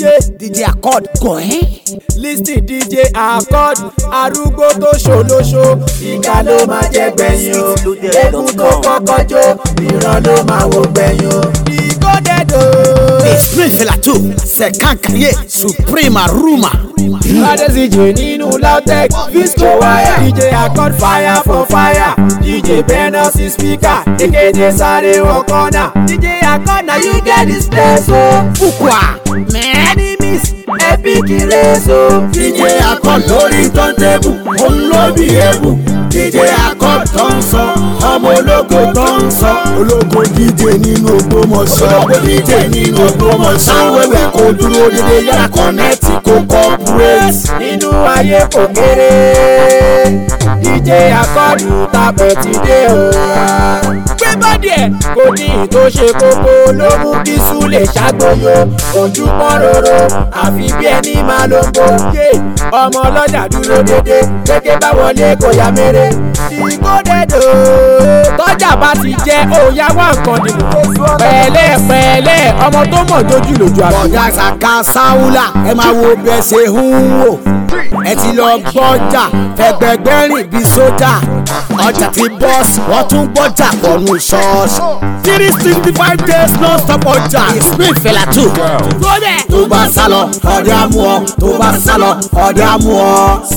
DJ Accord go Listen DJ Accord arúgbó tó ṣolóṣo ìka ló máa jẹ gbẹ̀yìn o egun tó kọ́kọ́ jó ìran ló máa wo gbẹ̀yìn o ìkódẹ́dọ̀. Explain fela too Sekan Kaye Supreme Aruma Adesije nínú Lautech Visco wire DJ Accord fire for fire DJ Benosi speaker Ekene sáré wọ kọ́nà DJ Accord na you get this place o. Fukwa Enemies epic race o. DJ Accord lórí turntable òun ló bí ebu DJ Accord tó ń sọ ọmọ ológo tó ń sọ ológo DJ nínú Ògbómọ̀ṣọ́ ológo DJ nínú Ògbómọ̀ṣọ́ sáwẹ́wẹ́ kò dúró dédé yára kọ́nẹ́tì kò corporate nínú ayé kò kéré DJ Accord tapẹ̀ ti dé o. gbé bọ́dì ẹ̀ kò ní tó ṣe kókó ló mú kí Súlè ṣàgbóyò ojú pọ́n roro àfi bí ẹni máa ló ń bó yé ọmọ ọlọ́jà dúró dédé gẹ́gẹ́ bá wọlé kò yá mèrè ìkódẹ́dọ̀ tọ́jà bá ti jẹ́ òòyà wà nǹkan nìbò pẹ̀lẹ́ ọmọ tó mọ̀ jójú lójú àbí. Ọ̀dà Saka Sáúlà ẹ máa wo bẹ́ẹ̀ ṣe ń wò ẹ ti lọ gbọ́jà fẹ̀gbẹ̀gbẹ̀rìn bíi sójà ọjà ti bọ́ọ̀sì wọ́n tún gbọ́jà pọ̀nù ṣọ́ọ̀ṣì 365 days non-stop ọjà Explain fela too. tó bá sálọ ọdẹ amú ọ tó bá sálọ ọdẹ amú ọ.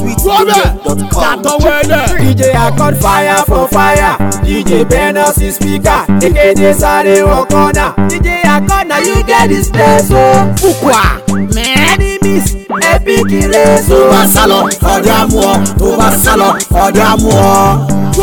DJ Accord fire for fire DJ Benosi speaker Ekene sáré wọ kọ́nà DJ Accord na you get this place o. Fukwa Enemies epic race tó o. bá sálọ ọdẹ amú ọ tó bá sálọ ọdẹ amú ọ.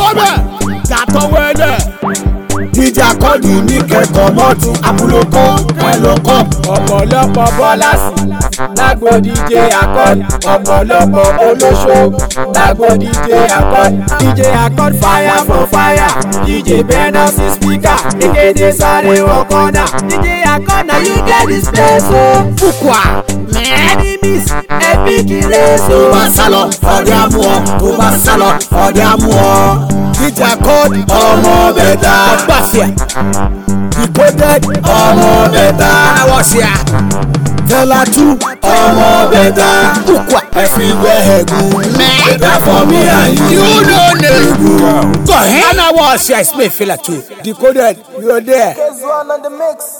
DJ Accord ní kẹ́kọ̀ọ́ mọ́tò àbúlókọ́ ẹlọ́kọ́. ọ̀pọ̀lọpọ̀ bọ́lásì lágbo DJ Accord ọ̀pọ̀lọpọ̀ olóṣó lágbo DJ Accord DJ Accord fire for fire DJ Benosi speaker Ekene sáré wọ kọ́nà DJ Accord na you get this place o. Fukwa Enemies epic race tó o. bá sálọ ọdẹ amú ọ tó bá sálọ ọdẹ amú ọ. DJ Accord ọmọ bẹ̀ta Ọgbàfíà Decoded ọmọ bẹ̀ta Awọ́síà Fela too ọmọ bẹ̀ta Fukwa everywhere ẹ̀gún bẹ̀ta for me and you. You don't know. Go ahead. Awọ́síà Explain fela too Decoded you are there. One on the mix.